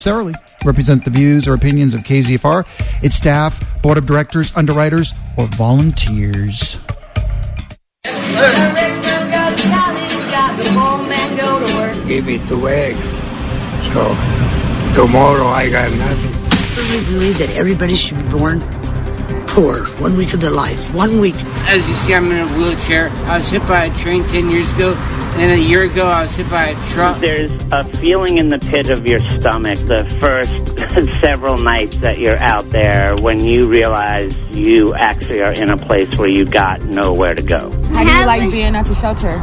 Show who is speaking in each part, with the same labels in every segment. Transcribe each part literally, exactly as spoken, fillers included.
Speaker 1: necessarily represent the views or opinions of K Z F R, its staff, board of directors, underwriters, or volunteers.
Speaker 2: Give me two eggs. So tomorrow I got nothing.
Speaker 3: I really believe that everybody should be born poor. One week of their life. One week.
Speaker 4: As you see, I'm in a wheelchair. I was hit by a train ten years ago. And a year ago, I was hit by a truck.
Speaker 5: There's a feeling in the pit of your stomach the first several nights that you're out there when you realize you actually are in a place where you got nowhere to go.
Speaker 6: How do you like being at the shelter?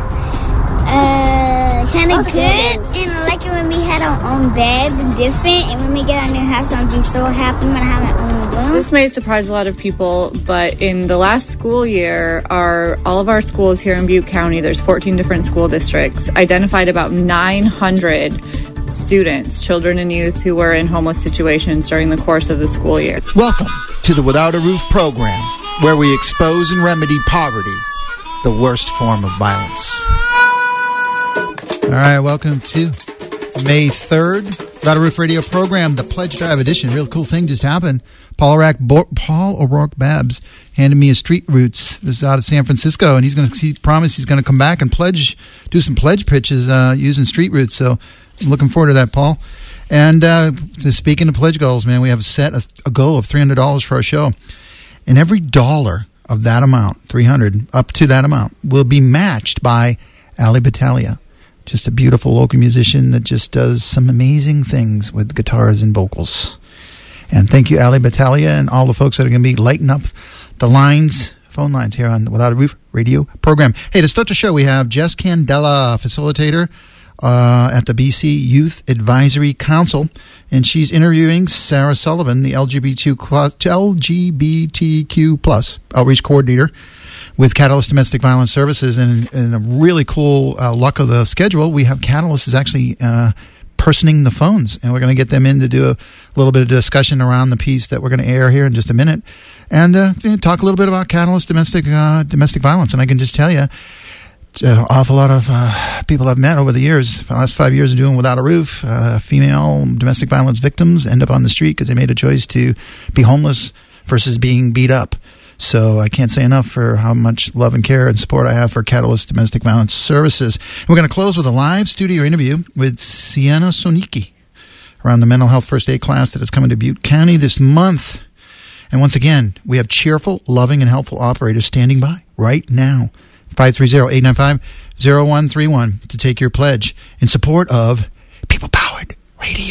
Speaker 7: Uh, kind of good. And I like it when we had our own beds and different. And when we get our new house, I'm be so happy when I have my own room.
Speaker 8: This may surprise a lot of people, but in the last school year, our all of our schools here in Butte County, there's fourteen different school districts, identified about nine hundred students, children and youth who were in homeless situations during the course of the school year.
Speaker 1: Welcome to the Without a Roof program, where we expose and remedy poverty, the worst form of violence. All right, welcome to May third, Without a Roof radio program, the Pledge Drive edition. Real cool thing just happened. Paul O'Rourke, Bo- Paul O'Rourke Babs handed me a Street Roots. This is out of San Francisco, and he's going to he promised he's going to come back and pledge, do some pledge pitches uh, using Street Roots. So I'm looking forward to that, Paul. And uh, speaking of pledge goals, man, we have a set a, a goal of three hundred dollars for our show, and every dollar of that amount, three hundred dollars up to that amount, will be matched by Ali Battaglia. Just a beautiful local musician that just does some amazing things with guitars and vocals. And thank you, Ali Battaglia, and all the folks that are going to be lighting up the lines, phone lines here on the Without a Roof radio program. Hey, to start the show, we have Jess Candela, facilitator uh, at the B C Youth Advisory Council, and she's interviewing Sarah Sullivan, the L G B T Q, L G B T Q plus outreach coordinator with Catalyst Domestic Violence Services. And, and a really cool uh, luck of the schedule, we have Catalyst is actually uh, personing the phones, and we're going to get them in to do a little bit of discussion around the piece that we're going to air here in just a minute, and uh, talk a little bit about Catalyst domestic uh, domestic violence. And I can just tell you, an awful lot of uh, people I've met over the years, for the last five years of doing Without a Roof, uh, female domestic violence victims end up on the street because they made a choice to be homeless versus being beat up. So I can't say enough for how much love and care and support I have for Catalyst Domestic Violence Services. And we're going to close with a live studio interview with Sienna Sonicki around the mental health first aid class that is coming to Butte County this month. And once again, we have cheerful, loving, and helpful operators standing by right now. five three zero, eight nine five, zero one three one to take your pledge in support of People-Powered Radio.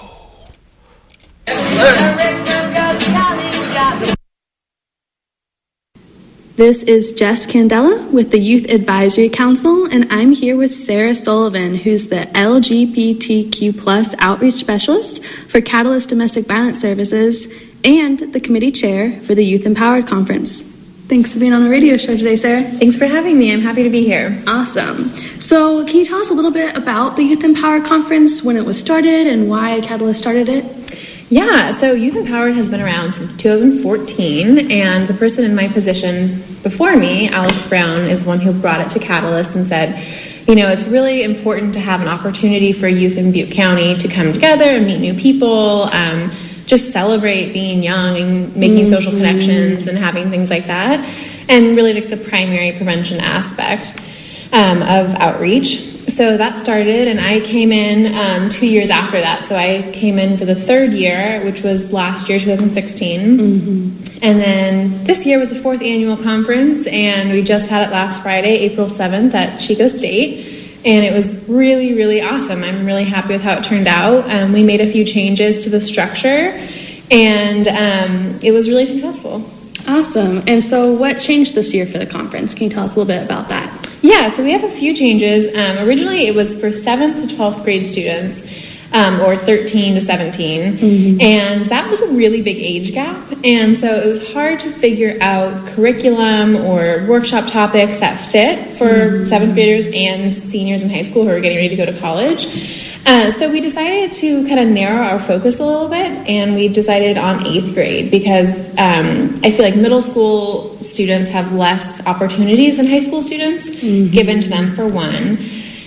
Speaker 9: This is Jess Candela with the Youth Advisory Council, and I'm here with Sarah Sullivan, who's the L G B T Q plus outreach specialist for Catalyst Domestic Violence Services and the committee chair for the Youth Empowered Conference. Thanks for being on the radio show today, Sarah.
Speaker 10: Thanks for having me. I'm happy to be here.
Speaker 9: Awesome. So can you tell us a little bit about the Youth Empowered Conference, when it was started, and why Catalyst started it?
Speaker 10: Yeah, so Youth Empowered has been around since two thousand fourteen, and the person in my position before me, Alex Brown, is the one who brought it to Catalyst and said, you know, it's really important to have an opportunity for youth in Butte County to come together and meet new people, um, just celebrate being young and making mm-hmm. social connections and having things like that, and really like the primary prevention aspect um, of outreach. So that started, and I came in um, two years after that. So I came in for the third year, which was last year, two thousand sixteen. Mm-hmm. And then this year was the fourth annual conference, and we just had it last Friday, April seventh, at Chico State. And it was really, really awesome. I'm really happy with how it turned out. Um, we made a few changes to the structure, and um, it was really successful.
Speaker 9: Awesome. And so what changed this year for the conference? Can you tell us a little bit about that?
Speaker 10: Yeah, so we have a few changes. Um, originally, it was for seventh to twelfth grade students, um, or thirteen to seventeen, mm-hmm. and that was a really big age gap, and so it was hard to figure out curriculum or workshop topics that fit for mm-hmm. seventh graders and seniors in high school who are getting ready to go to college. Uh, so we decided to kind of narrow our focus a little bit, and we decided on eighth grade because um, I feel like middle school students have less opportunities than high school students mm-hmm. given to them, for one.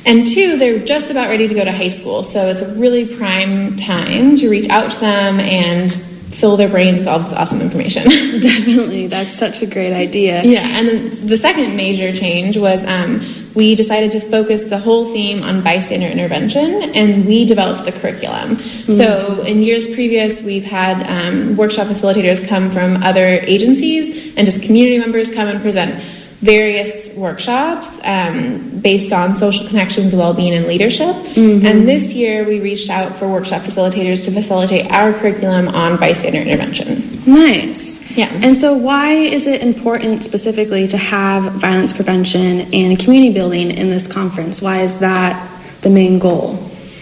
Speaker 10: And two, they're just about ready to go to high school, so it's a really prime time to reach out to them and fill their brains with all this awesome information.
Speaker 9: Definitely. That's such a great idea.
Speaker 10: Yeah, and then the second major change was um, we decided to focus the whole theme on bystander intervention, and we developed the curriculum. Mm-hmm. So in years previous, we've had um, workshop facilitators come from other agencies, and just community members come and present various workshops um, based on social connections, well-being, and leadership. Mm-hmm. And this year, we reached out for workshop facilitators to facilitate our curriculum on bystander intervention.
Speaker 9: Nice.
Speaker 10: Yeah.
Speaker 9: And so why is it important specifically to have violence prevention and community building in this conference? Why is that the main goal?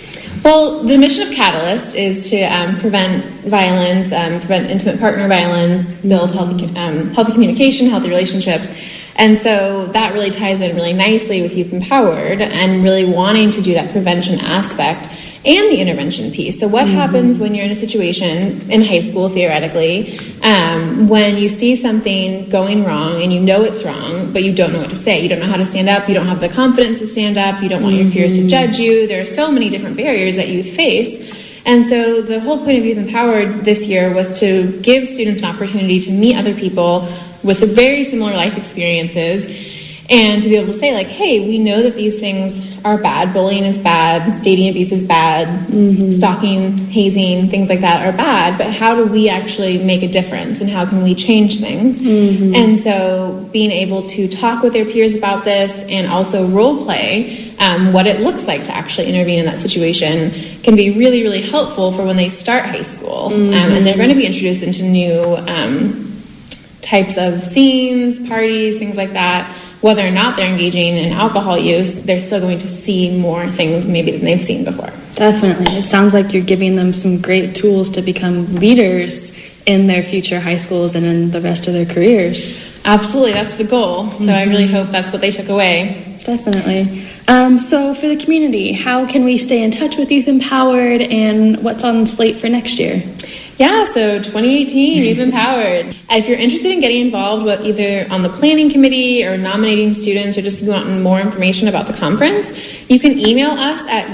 Speaker 10: Well, the mission of Catalyst is to um, prevent violence, um, prevent intimate partner violence, build healthy, um, healthy communication, healthy relationships. And so that really ties in really nicely with Youth Empowered and really wanting to do that prevention aspect and the intervention piece. So what mm-hmm. happens when you're in a situation in high school, theoretically, um, when you see something going wrong and you know it's wrong, but you don't know what to say. You don't know how to stand up. You don't have the confidence to stand up. You don't want mm-hmm. your peers to judge you. There are so many different barriers that youth face. And so the whole point of Youth Empowered this year was to give students an opportunity to meet other people with very similar life experiences and to be able to say, like, hey, we know that these things are bad. Bullying is bad. Dating abuse is bad. Mm-hmm. Stalking, hazing, things like that are bad. But how do we actually make a difference, and how can we change things? Mm-hmm. And so being able to talk with their peers about this and also role play um, what it looks like to actually intervene in that situation can be really, really helpful for when they start high school. Mm-hmm. Um, and they're going to be introduced into new um, types of scenes, parties, things like that. Whether or not they're engaging in alcohol use, they're still going to see more things maybe than they've seen before.
Speaker 9: Definitely. It sounds like you're giving them some great tools to become leaders in their future high schools and in the rest of their careers.
Speaker 10: Absolutely. That's the goal. So mm-hmm. I really hope that's what they took away.
Speaker 9: Definitely. Um, so for the community, how can we stay in touch with Youth Empowered, and what's on the slate for next year?
Speaker 10: Yeah, so twenty eighteen, Youth Empowered. If you're interested in getting involved with either on the planning committee or nominating students, or just wanting more information about the conference, you can email us at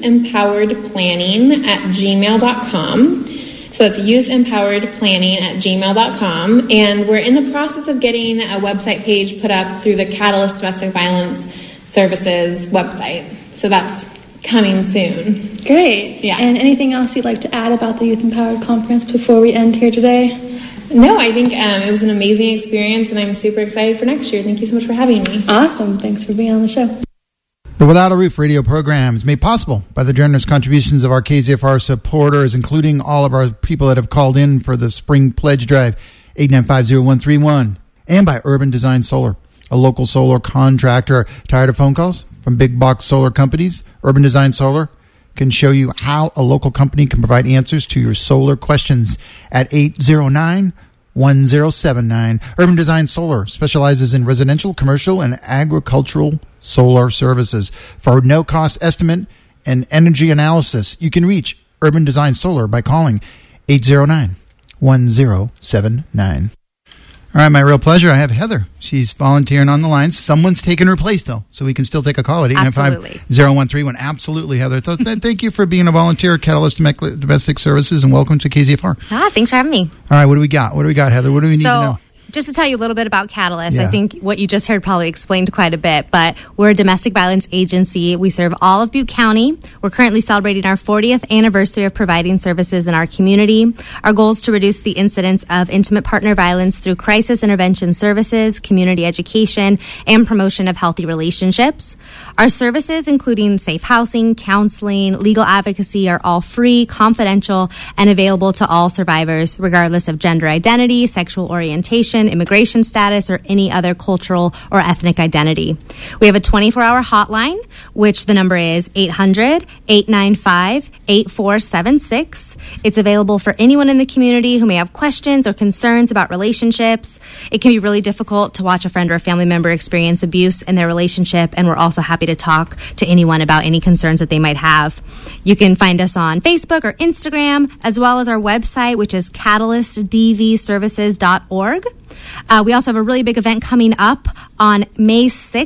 Speaker 10: youthempoweredplanning at gmail dot com. So that's youthempoweredplanning at gmail dot com. And we're in the process of getting a website page put up through the Catalyst Domestic Violence Services website. So that's coming soon.
Speaker 9: Great.
Speaker 10: Yeah.
Speaker 9: And anything else you'd like to add about the Youth Empowered Conference before we end here today?
Speaker 10: No, I think um, it was an amazing experience, and I'm super excited for next year. Thank you so much for having me.
Speaker 9: Awesome. Thanks for being on the show.
Speaker 1: The Without a Roof radio program is made possible by the generous contributions of our K Z F R supporters, including all of our people that have called in for the Spring Pledge Drive, eight nine five zero one three one, and by Urban Design Solar, a local solar contractor. Tired of phone calls from big box solar companies? Urban Design Solar can show you how a local company can provide answers to your solar questions at eight zero nine, one zero seven nine. Urban Design Solar specializes in residential, commercial, and agricultural solar services. For no-cost estimate and energy analysis, you can reach Urban Design Solar by calling eight zero nine, one zero seven nine. All right, my real pleasure. I have Heather. She's volunteering on the lines. Someone's taken her place, though, so we can still take a call at eight nine five, zero one three one. Absolutely, Heather. Thank you for being a volunteer at Catalyst Domestic Services, and welcome to K Z F R.
Speaker 11: Ah, thanks for having me.
Speaker 1: All right, what do we got? What do we got, Heather? What do we need
Speaker 11: so,
Speaker 1: to know?
Speaker 11: Just to tell you a little bit about Catalyst,
Speaker 1: Yeah.
Speaker 11: I think what you just heard probably explained quite a bit, but we're a domestic violence agency. We serve all of Butte County. We're currently celebrating our fortieth anniversary of providing services in our community. Our goal is to reduce the incidence of intimate partner violence through crisis intervention services, community education, and promotion of healthy relationships. Our services, including safe housing, counseling, legal advocacy, are all free, confidential, and available to all survivors, regardless of gender identity, sexual orientation, immigration status, or any other cultural or ethnic identity. We have a twenty-four hour hotline, which the number is eight hundred, eight nine five, eight four seven six. It's available for anyone in the community who may have questions or concerns about relationships. It can be really difficult to watch a friend or a family member experience abuse in their relationship, and we're also happy to talk to anyone about any concerns that they might have. You can find us on Facebook or Instagram, as well as our website, which is catalyst d v services dot org. Uh, we also have a really big event coming up on May sixth.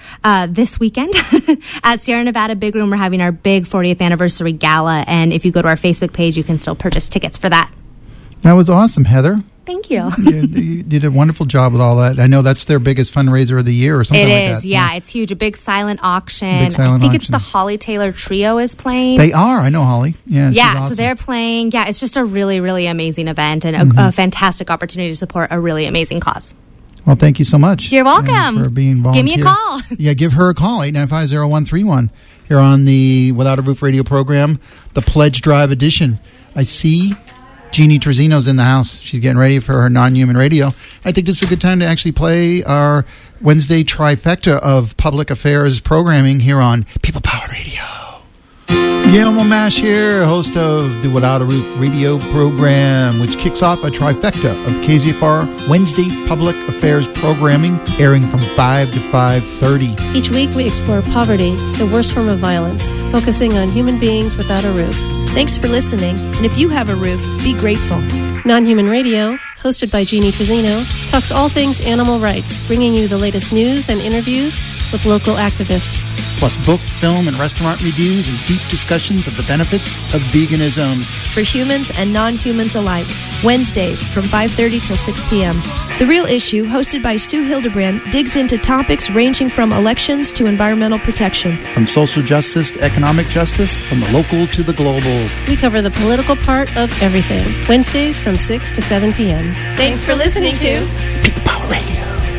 Speaker 11: uh, this weekend at Sierra Nevada Big Room. We're having our big fortieth anniversary gala, and if you go to our Facebook page, you can still purchase tickets for that.
Speaker 1: That was awesome, Heather.
Speaker 11: Thank you.
Speaker 1: you, you did a wonderful job with all that. I know that's their biggest fundraiser of the year or something
Speaker 11: it
Speaker 1: like that.
Speaker 11: It is, yeah, yeah. It's huge. A big silent auction.
Speaker 1: Big silent
Speaker 11: I think
Speaker 1: auction.
Speaker 11: it's the Holly Taylor Trio is playing.
Speaker 1: They are. I know Holly. Yeah,
Speaker 11: yeah
Speaker 1: awesome.
Speaker 11: So they're playing. Yeah, it's just a really, really amazing event and a,
Speaker 1: mm-hmm.
Speaker 11: a fantastic opportunity to support a really amazing cause.
Speaker 1: Well, thank you so much.
Speaker 11: You're welcome.
Speaker 1: For being volunteer.
Speaker 11: Give me a call.
Speaker 1: Yeah, give her a call, eight nine five, zero one three one, here on the Without a Roof radio program, the Pledge Drive edition. I see Jeannie Trezino's in the house. She's getting ready for her non-human radio. I think this is a good time to actually play our Wednesday trifecta of public affairs programming here on People Power Radio. Guillermo Mash here, host of the Without a Roof radio program, which kicks off a trifecta of K Z F R Wednesday public affairs programming, airing from five to five thirty.
Speaker 12: Each week we explore poverty, the worst form of violence, focusing on human beings without a roof. Thanks for listening, and if you have a roof, be grateful. Non-Human Radio, hosted by Jeannie Trezino, talks all things animal rights, bringing you the latest news and interviews with local activists.
Speaker 1: Plus book, film, and restaurant reviews and deep discussions of the benefits of veganism.
Speaker 12: For humans and non-humans alike, Wednesdays from five thirty till six p.m. The Real Issue, hosted by Sue Hildebrand, digs into topics ranging from elections to environmental protection.
Speaker 1: From social justice to economic justice, from the local to the global.
Speaker 12: We cover the political part of everything. Wednesdays from six to seven p.m. Thanks for listening to
Speaker 1: People Power Radio.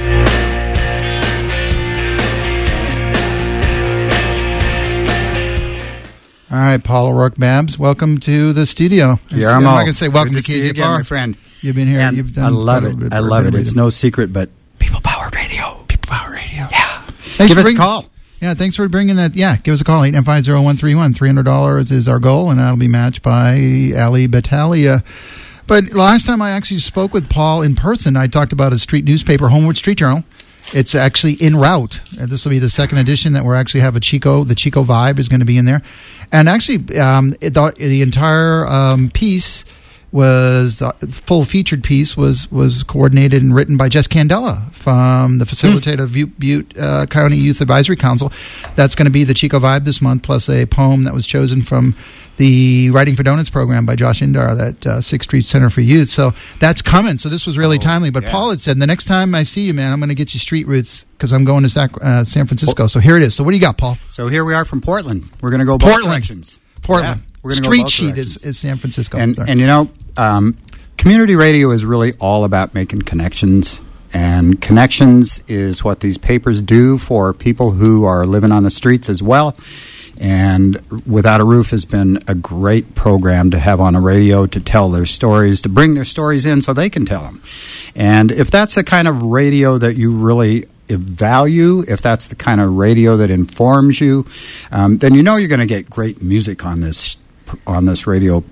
Speaker 1: All right, Paul O'Rourke Babs, welcome to the studio.
Speaker 13: Yeah,
Speaker 1: I'm not going to say welcome
Speaker 13: Good
Speaker 1: to
Speaker 13: to
Speaker 1: K Z F R.
Speaker 13: see you again, my friend.
Speaker 1: You've been here.
Speaker 13: And
Speaker 1: You've done
Speaker 13: I love it.
Speaker 1: bit,
Speaker 13: I love it.
Speaker 1: bit,
Speaker 13: It's
Speaker 1: bit.
Speaker 13: no secret, but People Power Radio.
Speaker 1: People Power Radio.
Speaker 13: Yeah.
Speaker 1: Thanks
Speaker 13: Give us
Speaker 1: bring,
Speaker 13: a call.
Speaker 1: Yeah, thanks for bringing that. Yeah, give us a call, eight nine five, zero one three one. three hundred dollars is our goal, and that'll be matched by Ali Battaglia. But last time I actually spoke with Paul in person, I talked about a street newspaper, Homeward Street Journal. It's actually en route. This will be the second edition that we're actually have a Chico. The Chico Vibe is going to be in there. And actually, um, it, the, the entire um, piece was, the full featured piece was, was coordinated and written by Jess Candela from the facilitator of Butte, Butte uh, County Youth Advisory Council. That's going to be the Chico Vibe this month, plus a poem that was chosen from the Writing for Donuts program by Josh Indar, that uh, Sixth Street Center for Youth. So that's coming. So this was really oh, timely. But yeah. Paul had said, the next time I see you, man, I'm going to get you street roots because I'm going to Sac- uh, San Francisco. So here it is. So what do you got, Paul?
Speaker 13: So here we are from Portland. We're going to go both
Speaker 1: Portland.
Speaker 13: directions.
Speaker 1: Portland.
Speaker 13: Yeah, we're gonna
Speaker 1: Street
Speaker 13: go both
Speaker 1: sheet
Speaker 13: directions.
Speaker 1: is, is San Francisco.
Speaker 13: And,
Speaker 1: Sorry.
Speaker 13: and you know, um, community radio is really all about making connections. And connections is what these papers do for people who are living on the streets as well. And Without a Roof has been a great program to have on a radio, to tell their stories, to bring their stories in so they can tell them. And if that's the kind of radio that you really value, if that's the kind of radio that informs you, um, then you know you're going to get great music on this on this radio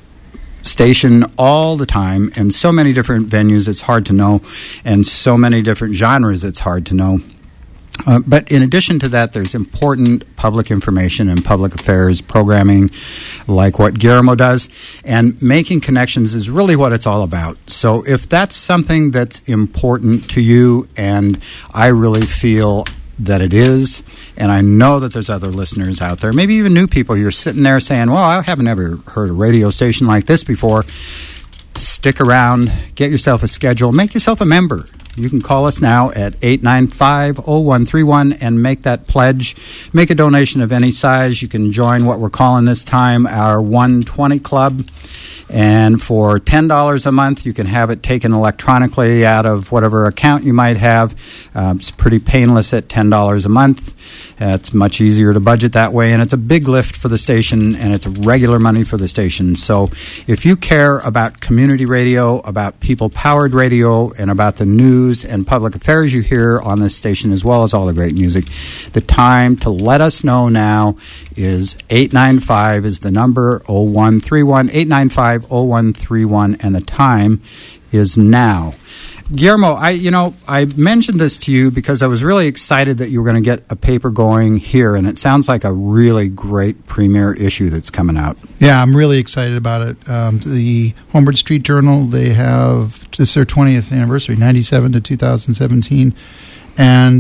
Speaker 13: station all the time, and so many different venues it's hard to know, and so many different genres it's hard to know. Uh, but in addition to that, there's important public information and public affairs programming like what Guillermo does, and making connections is really what it's all about. So if that's something that's important to you, and I really feel that it is, and I know that there's other listeners out there, maybe even new people, you're sitting there saying, well, I haven't ever heard a radio station like this before. Stick around, get yourself a schedule, make yourself a member. You can call us now at eight nine five, zero one three one and make that pledge. Make a donation of any size. You can join what we're calling this time our one twenty Club. And for ten dollars a month, you can have it taken electronically out of whatever account you might have. Um, it's pretty painless at ten dollars a month. Uh, it's much easier to budget that way, and it's a big lift for the station, and it's regular money for the station. So if you care about community radio, about people-powered radio, and about the news and public affairs you hear on this station, as well as all the great music, the time to let us know now is eight nine five is the number, zero one three one, eight nine five, zero one three one, and the time is now. Guillermo, I you know I mentioned this to you because I was really excited that you were going to get a paper going here, and it sounds like a really great premier issue that's coming out.
Speaker 1: Yeah, I'm really excited about it. Um, the Homeward Street Journal, they have, this is their twentieth anniversary, ninety-seven to two thousand seventeen, and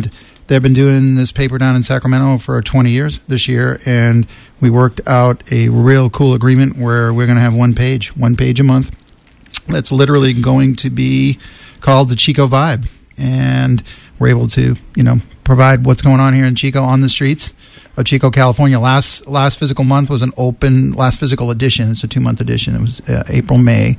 Speaker 1: They've been doing this paper down in Sacramento for twenty years this year, and we worked out a real cool agreement where we're going to have one page, one page a month. That's literally going to be called the Chico Vibe, and we're able to, you know, provide what's going on here in Chico on the streets of Chico, California. Last last physical month was an open, last physical edition. It's a two-month edition. It was uh, April, May,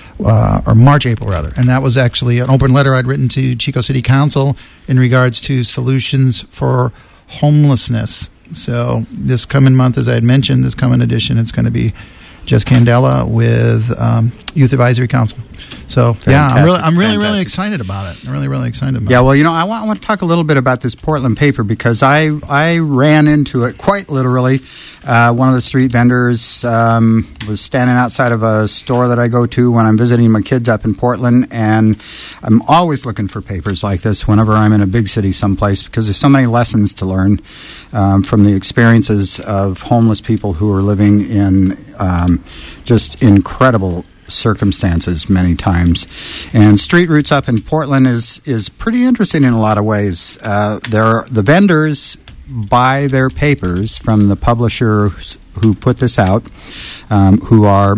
Speaker 1: uh, or March, April, rather. And that was actually an open letter I'd written to Chico City Council in regards to solutions for homelessness. So this coming month, as I had mentioned, this coming edition, it's going to be Jess Candela with um, Youth Advisory Council. So,
Speaker 13: Fantastic.
Speaker 1: yeah, I'm really, I'm really,
Speaker 13: Fantastic.
Speaker 1: really excited about it. I'm really, really excited about
Speaker 13: Yeah,
Speaker 1: it.
Speaker 13: well, you know, I want, I want to talk a little bit about this Portland paper because I I ran into it quite literally. Uh, one of the street vendors um, was standing outside of a store that I go to when I'm visiting my kids up in Portland, and I'm always looking for papers like this whenever I'm in a big city someplace because there's so many lessons to learn um, from the experiences of homeless people who are living in um, just incredible circumstances many times. And Street Roots up in Portland is is pretty interesting in a lot of ways. Uh, there, the vendors buy their papers from the publishers who put this out, um, who are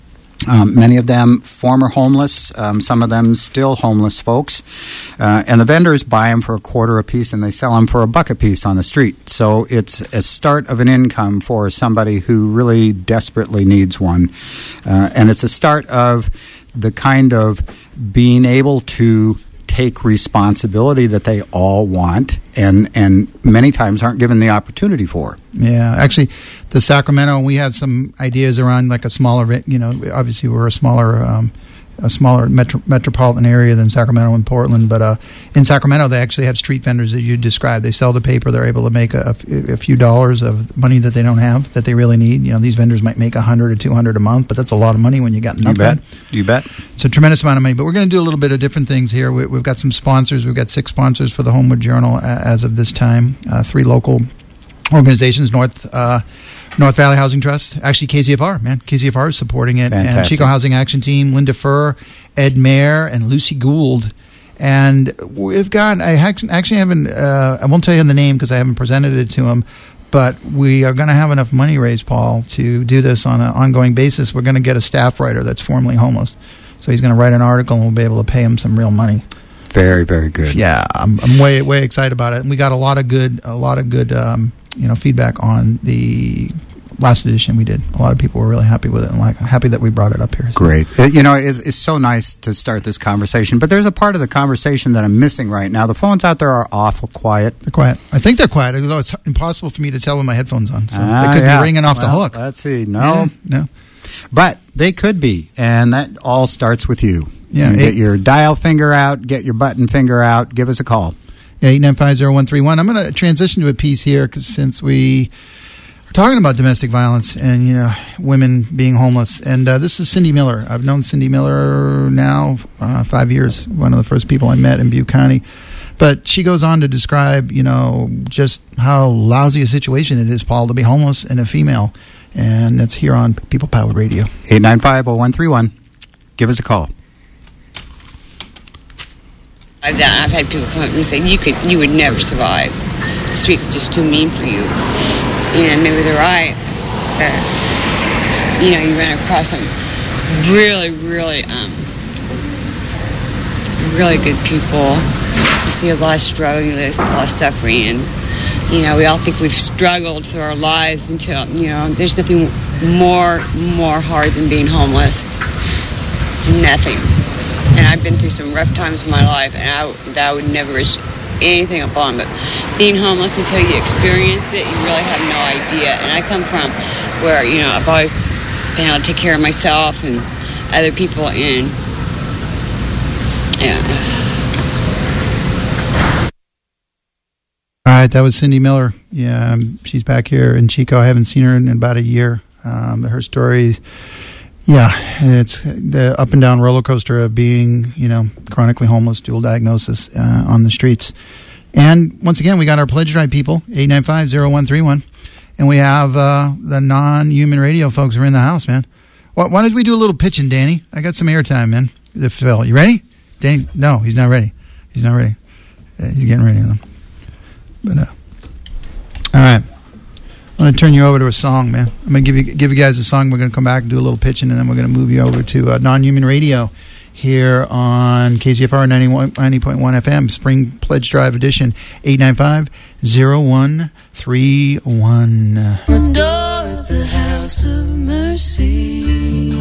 Speaker 13: Um, many of them former homeless, um, some of them still homeless folks. Uh, and the vendors buy them for a quarter a piece and they sell them for a buck a piece on the street. So it's a start of an income for somebody who really desperately needs one. Uh, and it's a start of the kind of being able to take responsibility that they all want and and many times aren't given the opportunity for.
Speaker 1: Yeah, actually, the Sacramento, we have some ideas around like a smaller, you know, obviously we're a smaller um, a smaller metro, metropolitan area than Sacramento and Portland, but uh, in Sacramento they actually have street vendors that you described. They sell the paper, they're able to make a, a few dollars of money that they don't have, that they really need. You know, these vendors might make a hundred or two hundred a month, but that's a lot of money when you got nothing.
Speaker 13: You bet. You bet.
Speaker 1: It's a tremendous amount of money, but we're going to do a little bit of different things here. We, we've got some sponsors. We've got six sponsors for the Homewood Journal uh, as of this time. Uh, three local organizations, North uh, North Valley Housing Trust, actually K Z F R, man. K Z F R is supporting it.
Speaker 13: Fantastic.
Speaker 1: And Chico Housing Action Team, Linda Furr, Ed Mayer, and Lucy Gould. And we've got, I actually haven't, uh, I won't tell you the name because I haven't presented it to him, but we are going to have enough money raised, Paul, to do this on an ongoing basis. We're going to get a staff writer that's formerly homeless. So he's going to write an article and we'll be able to pay him some real money.
Speaker 13: Very, very good.
Speaker 1: Yeah, I'm, I'm way, way excited about it. And we got a lot of good, a lot of good, um, you know, feedback on the last edition we did. A lot of people were really happy with it and like happy that we brought it up here. So.
Speaker 13: Great. It, you know, it's, it's so nice to start this conversation, but there's a part of the conversation that I'm missing right now. The phones out there are awful quiet.
Speaker 1: They're quiet. I think they're quiet. Although it's impossible for me to tell with my headphones on. So
Speaker 13: Ah,
Speaker 1: they could
Speaker 13: yeah.
Speaker 1: be ringing off
Speaker 13: Well,
Speaker 1: the hook.
Speaker 13: Let's see. No.
Speaker 1: Yeah, no.
Speaker 13: But they could be, and that all starts with you.
Speaker 1: Yeah,
Speaker 13: You
Speaker 1: eight-
Speaker 13: get your dial finger out, get your button finger out, give us a call.
Speaker 1: Yeah, eight nine five zero one three one. I'm going to transition to a piece here because since we are talking about domestic violence and, you know, women being homeless. And uh, this is Cindy Miller. I've known Cindy Miller now uh, five years, one of the first people I met in Butte County. But she goes on to describe, you know, just how lousy a situation it is, Paul, to be homeless and a female. And that's here on People Powered Radio.
Speaker 13: eight nine five zero one three one. Give us a call.
Speaker 14: I've done. I've had people come up and say, "You could, you would never survive. The streets are just too mean for you." And maybe they're right. But, you know, you run across some really, really, um, really good people. You see a lot of struggle, you see a lot of suffering, and you know, we all think we've struggled through our lives until, you know, there's nothing more, more hard than being homeless. Nothing. And I've been through some rough times in my life, and I, that I would never wish anything upon. But being homeless, until you experience it, you really have no idea. And I come from where, you know, I've always been able to take care of myself and other people, and yeah.
Speaker 1: All right, that was Cindy Miller. Yeah, um, she's back here in Chico. I haven't seen her in about a year. Um, her story, yeah, it's the up and down roller coaster of being, you know, chronically homeless, dual diagnosis uh, on the streets. And once again, we got our pledge drive people, eight nine five zero one three one. And we have uh, the non-human radio folks are in the house, man. Why, why don't we do a little pitching, Danny? I got some airtime, man. Phil, you ready? Danny? No, he's not ready. He's not ready. Uh, he's getting ready. But uh, all right, I'm going to turn you over to a song, man. I'm going to give you give you guys a song. We're going to come back and do a little pitching, and then we're going to move you over to uh, Non-Human Radio here on K Z F R ninety point one F M, Spring Pledge Drive Edition, eight nine five, zero one three one.
Speaker 15: The door of the House of Mercy.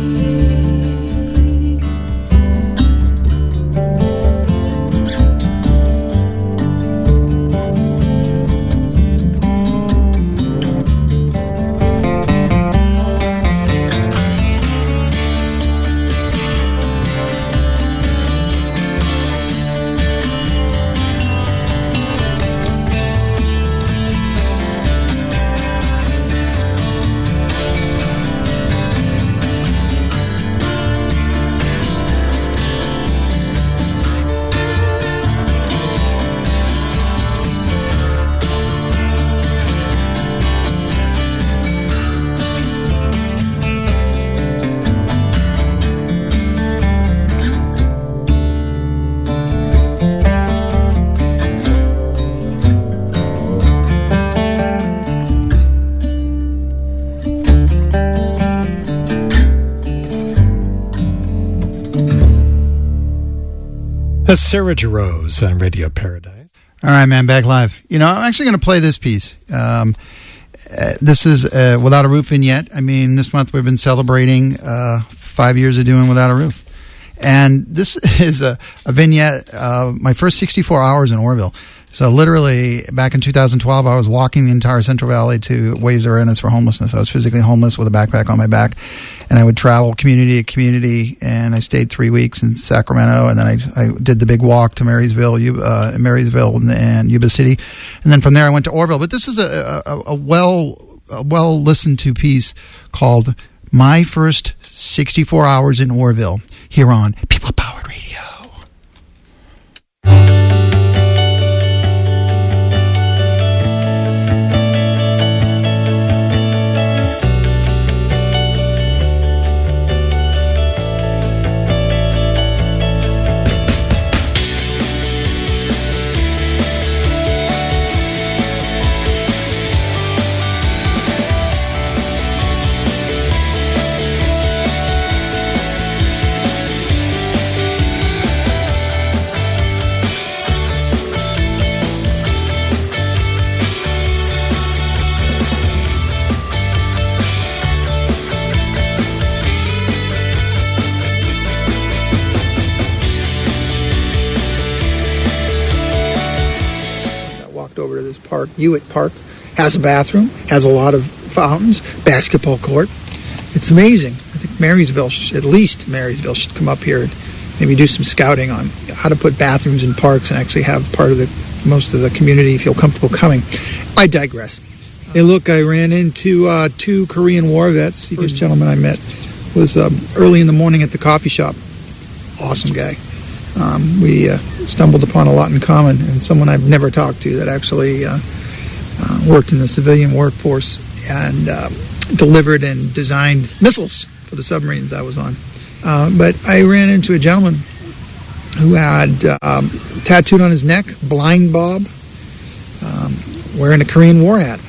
Speaker 16: That's Sarah Jarosz on Radio Paradise.
Speaker 1: All right, man, back live. You know, I'm actually going to play this piece. Um, uh, this is uh, Without a Roof Vignette. I mean, this month we've been celebrating uh, five years of doing Without a Roof. And this is a, a vignette, uh, my first sixty-four hours in Orville. So literally, back in two thousand twelve, I was walking the entire Central Valley to Waves Awareness for Homelessness. I was physically homeless with a backpack on my back, and I would travel community to community, and I stayed three weeks in Sacramento, and then I, I did the big walk to Marysville, uh, Marysville and, and Yuba City, and then from there I went to Orville. But this is a, a, a well a well listened to piece called "My First sixty-four Hours in Orville" here on People Powered Radio. Park, Hewitt Park, has a bathroom, has a lot of fountains, basketball court. It's amazing. I think Marysville, at least Marysville, should come up here and maybe do some scouting on how to put bathrooms in parks and actually have part of the most of the community feel comfortable coming. I digress. Hey, look, I ran into uh, two Korean War vets. The first gentleman I met was um, early in the morning at the coffee shop. Awesome guy. Um, we uh, stumbled upon a lot in common, and someone I've never talked to that actually uh, uh, worked in the civilian workforce and uh, delivered and designed missiles for the submarines I was on. Uh, but I ran into a gentleman who had um, tattooed on his neck, Blind Bob, um, wearing a Korean War hat.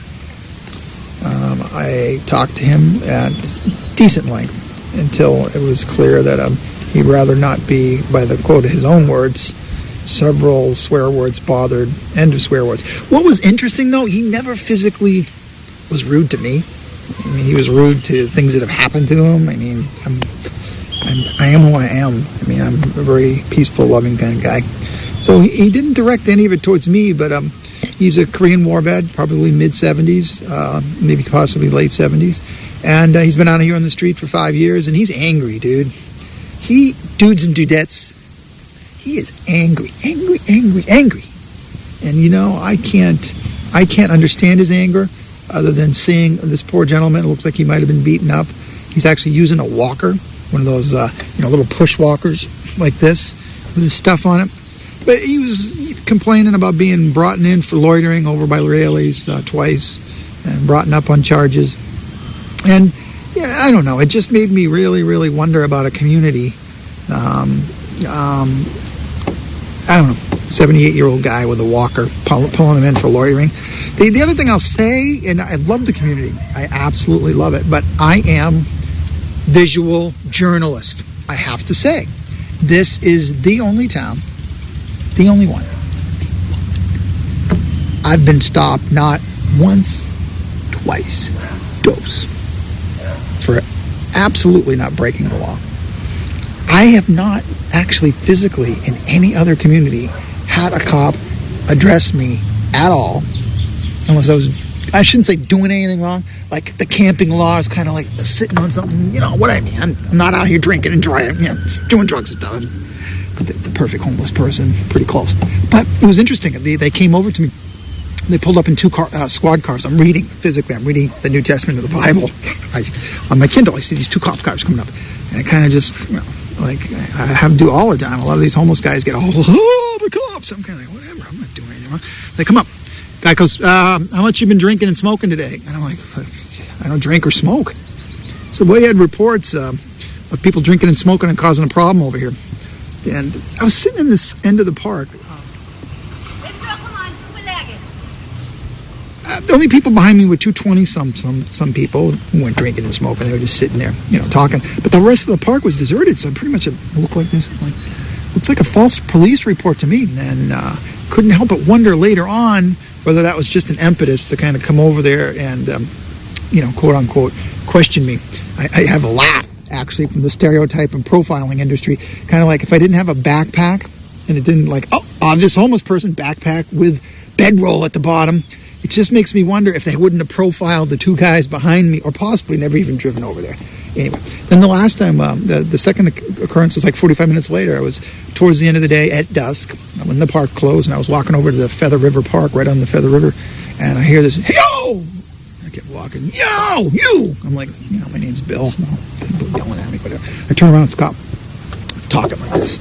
Speaker 1: Um, I talked to him at decent length until it was clear that um, he'd rather not be, by the quote of his own words, several swear words bothered, end of swear words. What was interesting, though, he never physically was rude to me. I mean, he was rude to things that have happened to him. I mean, I'm, I'm, I am who I am. I mean, I'm a very peaceful, loving kind of guy. So he, he didn't direct any of it towards me, but um, he's a Korean War vet, probably mid-seventies, uh, maybe possibly late seventies. And uh, he's been out here on the street for five years, and he's angry, dude. He, dudes and dudettes, he is angry, angry, angry, angry. And, you know, I can't, I can't understand his anger other than seeing this poor gentleman. It looks like he might have been beaten up. He's actually using a walker, one of those, uh, you know, little push walkers like this with his stuff on it. But he was complaining about being brought in for loitering over by Raley's uh, twice and brought up on charges. And, yeah, I don't know. It just made me really, really wonder about a community um, um,
Speaker 17: I don't know, seventy-eight-year-old guy with a walker pull, pulling him in for loitering. The, the other thing I'll say, and I love the community. I absolutely love it. But I am visual journalist. I have to say, this is the only town, the only one. I've been stopped not once, twice, dose, for absolutely not breaking the law. I have not actually physically in any other community had a cop address me at all, unless I was, I shouldn't say doing anything wrong. Like the camping law is kind of like sitting on something, you know what I mean. I'm, I'm not out here drinking and driving, you know, doing drugs and stuff. The, the perfect homeless person, pretty close. But it was interesting. They, they came over to me. They pulled up in two car, uh, squad cars. I'm reading physically. I'm reading the New Testament of the Bible. I, on my Kindle, I see these two cop cars coming up, and I kind of just, you know, like I have to do all the time. A lot of these homeless guys get all, oh, the cops. I'm kind of like, whatever. I'm not doing anything wrong. They come up. Guy goes, uh, how much you been drinking and smoking today? And I'm like, I don't drink or smoke. So we had reports uh, of people drinking and smoking and causing a problem over here. And I was sitting in this end of the park. Uh, the only people behind me were two twenty-some some some people who weren't drinking and smoking. They were just sitting there, you know, talking. But the rest of the park was deserted, so pretty much it looked like this. Like, looks like a false police report to me. And uh, couldn't help but wonder later on whether that was just an impetus to kind of come over there and, um, you know, quote unquote, question me. I, I have a laugh, actually, from the stereotype and profiling industry. Kind of like if I didn't have a backpack and it didn't like, oh, uh, this homeless person backpack with bedroll at the bottom. It just makes me wonder if they wouldn't have profiled the two guys behind me or possibly never even driven over there. Anyway, then the last time, um, the, the second occurrence was like forty-five minutes later. I was towards the end of the day at dusk when the park closed, and I was walking over to the Feather River Park right on the Feather River, and I hear this, yo! I kept walking, yo, you! I'm like, you know, my name's Bill. No, yelling at me, whatever. I turn around and stop. Talking like this.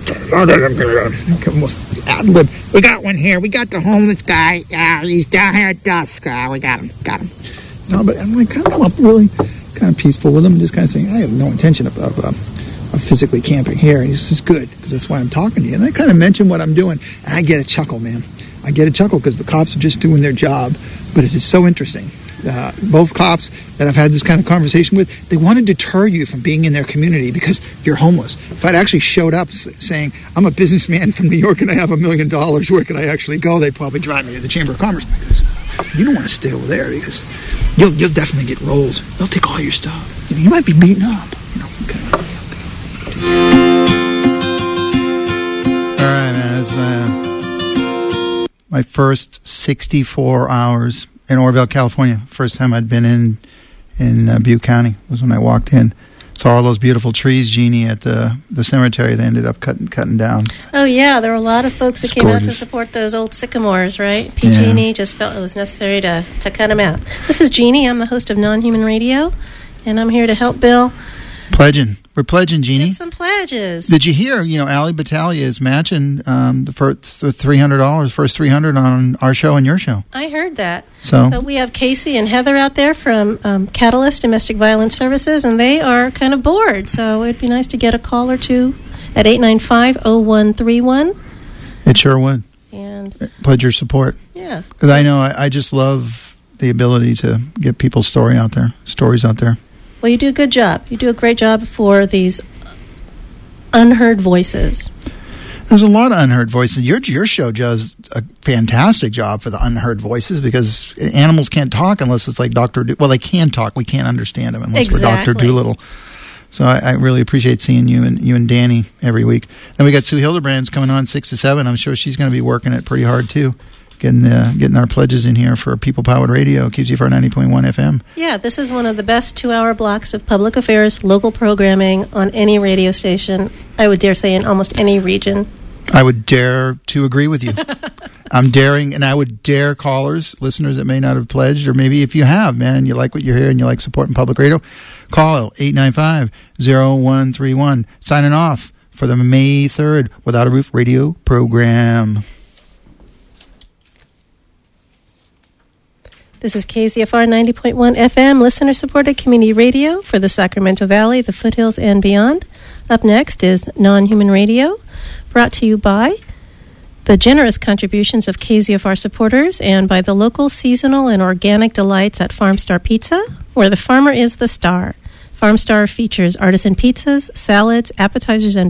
Speaker 17: Ad-lib. We got one here. We got the homeless guy. Uh, he's down here at dusk. Uh, we got him. Got him. No, but I'm like, kind of come up really kind of peaceful with him, just kind of saying, I have no intention of, of, uh, of physically camping here. And this is good, because that's why I'm talking to you. And I kind of mention what I'm doing, and I get a chuckle, man. I get a chuckle because the cops are just doing their job, but it is so interesting. Uh, both cops that I've had this kind of conversation with, they want to deter you from being in their community because you're homeless. If I'd actually showed up saying, I'm a businessman from New York and I have a million dollars, where can I actually go? They'd probably drive me to the Chamber of Commerce. Because you don't want to stay over there because you'll you'll definitely get rolled. They'll take all your stuff. You know, you might be beaten up. You know, okay, okay.
Speaker 1: All right, man. It's uh, my first sixty-four hours in Orville, California. First time I'd been in in uh, Butte County was when I walked in. Saw all those beautiful trees, Jeannie, at the the cemetery. They ended up cutting cutting down.
Speaker 12: Oh yeah, there were a lot of folks that
Speaker 1: It's
Speaker 12: came
Speaker 1: gorgeous.
Speaker 12: out to support those old sycamores, right? P G and E just felt it was necessary to to cut them out. This is Jeannie. I'm the host of Non-Human Radio, and I'm here to help Bill
Speaker 1: Pledging. We're pledging, Jeannie.
Speaker 12: get some pledges.
Speaker 1: Did you hear, you know, Ali Battaglia is matching um, the first the three hundred dollars, first three hundred dollars on our show and your show.
Speaker 12: I heard that.
Speaker 1: So-
Speaker 12: we have Casey and Heather out there from um, Catalyst Domestic Violence Services, and they are kind of bored. So it'd be nice to get a call or two at eight nine five, oh one three one.
Speaker 1: It sure would.
Speaker 12: And
Speaker 1: Pledge your support.
Speaker 12: yeah.
Speaker 1: Because I know I, I just love the ability to get people's story out there, stories out there.
Speaker 12: Well, you do a good job. You do a great job for these unheard voices.
Speaker 1: There's a lot of unheard voices. Your your show does a fantastic job for the unheard voices because animals can't talk unless it's like Doctor Do- well, they can talk. We can't understand them unless we're Doctor
Speaker 12: Exactly.
Speaker 1: Doolittle. So I, I really appreciate seeing you and you and Danny every week. Then we got Sue Hildebrands coming on six to seven. I'm sure she's going to be working it pretty hard too, getting uh, getting our pledges in here for People Powered Radio, Q C F R ninety point one F M.
Speaker 12: Yeah, this is one of the best two-hour blocks of public affairs, local programming on any radio station, I would dare say in almost any region.
Speaker 1: I would dare to agree with you. I'm daring, and I would dare callers, listeners that may not have pledged, or maybe if you have, man, and you like what you hear and you like supporting public radio, call eight nine five, oh one three one. Signing off for the May third Without a Roof radio program.
Speaker 12: This is K Z F R ninety point one F M, listener-supported community radio for the Sacramento Valley, the foothills, and beyond. Up next is Non-Human Radio, brought to you by the generous contributions of K Z F R supporters, and by the local seasonal and organic delights at Farm Star Pizza, where the farmer is the star. Farm Star features artisan pizzas, salads, appetizers, and